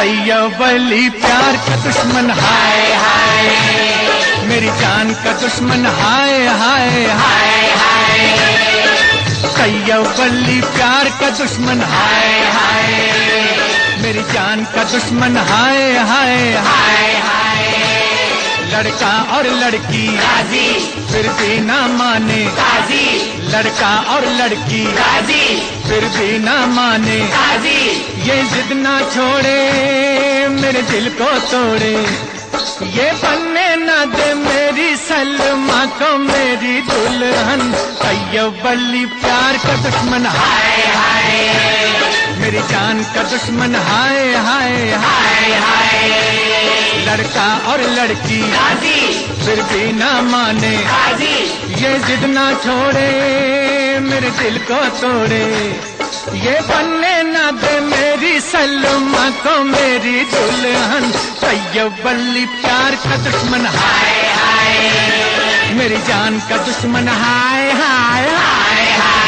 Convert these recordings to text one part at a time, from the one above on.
तैयब अली प्यार का दुश्मन हाय हाय, मेरी जान का दुश्मन हाय हाय हाय हाय। तैयब अली प्यार का दुश्मन हाय हाय, मेरी जान का दुश्मन हाय हाय हाय हाय। लड़का और लड़की राजी फिर भी ना माने राजी, लड़का और लड़की राजी फिर भी ना माने राजी। ये जिद ना छोड़े मेरे दिल को तोड़े, ये बनने ना दे मेरी सलमा को मेरी दुल्हन। तैयब अली प्यार का दुश्मन हाय हाय, मेरी जान का दुश्मन हाय हाय हाय हाय। लड़का और लड़की राजी फिर भी ना माने राजी, ये जिद ना छोड़े मेरे दिल को तोड़े, ये बनने ना दे मेरी सलमा को मेरी दुल्हन। तैयब अली प्यार का दुश्मन हाय हाय, मेरी जान का दुश्मन हाय हाय हाय हाय।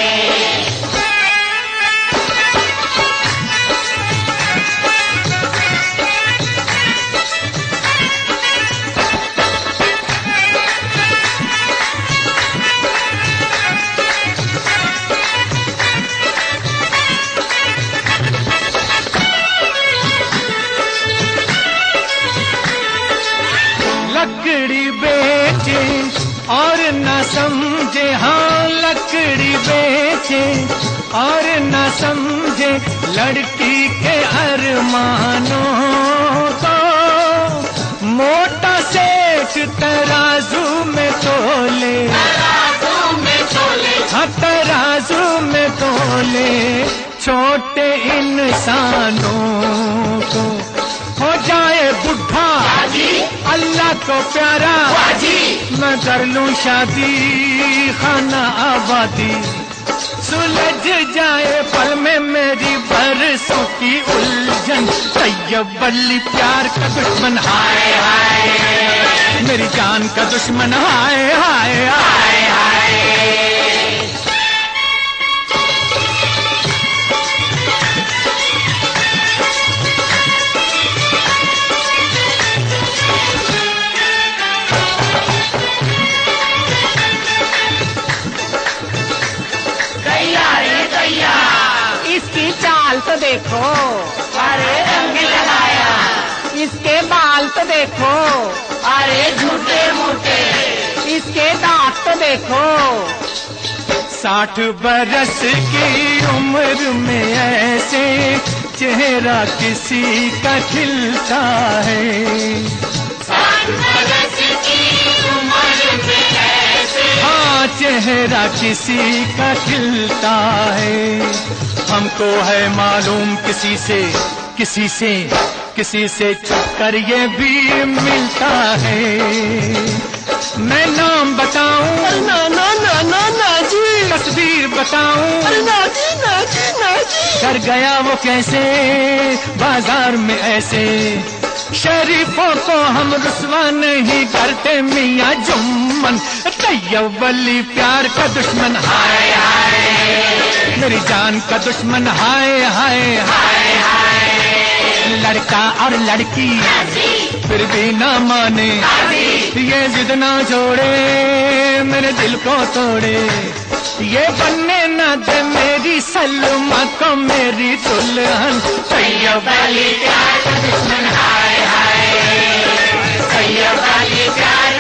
लकड़ी बेचे और न समझे, हाँ लकड़ी बेचे और न समझे लड़की के अरमानों को। मोटा सेठ तराजू में तोले, हाँ तराजू में तोले छोटे इंसानों को। हो जाए बुढ़ा अल्लाह को प्यारा, मैं कर लूं शादी खाना आबादी। सुलझ जाए पल में मेरी बरसों की उलझन। तैयब अली प्यार का दुश्मन हाय हाय, मेरी जान का दुश्मन हाय हाय हाय हाय। इसकी चाल तो देखो, अरे रंग लगाया, इसके बाल तो देखो, अरे झूठे मूठे, इसके दांत तो देखो। 60 बरस की उम्र में ऐसे चेहरा किसी का खिलता है। 60 बरस की उम्र में ऐसे, हाँ चेहरा किसी का खिलता है। हमको है मालूम किसी से छुप कर ये भी मिलता है। मैं नाम बताऊं ना ना ना ना ना जी, तस्वीर बताऊं ना जी ना जी ना जी। कर गया वो कैसे बाजार में ऐसे, शरीफों को हम रुस्वा नहीं करते मियां जुम्मन। तैयब अली प्यार का दुश्मन हाय हाय, मेरी जान का दुश्मन हाय हाय हाय हाय। लड़का और लड़की फिर भी ना माने, ये जिद ना छोड़े मेरे दिल को तोड़े, ये बनने ना दे मेरी सलमा को मेरी दुल्हन। तैयब अली प्यार का दुश्मन हाय हाय, तैयब अली प्यार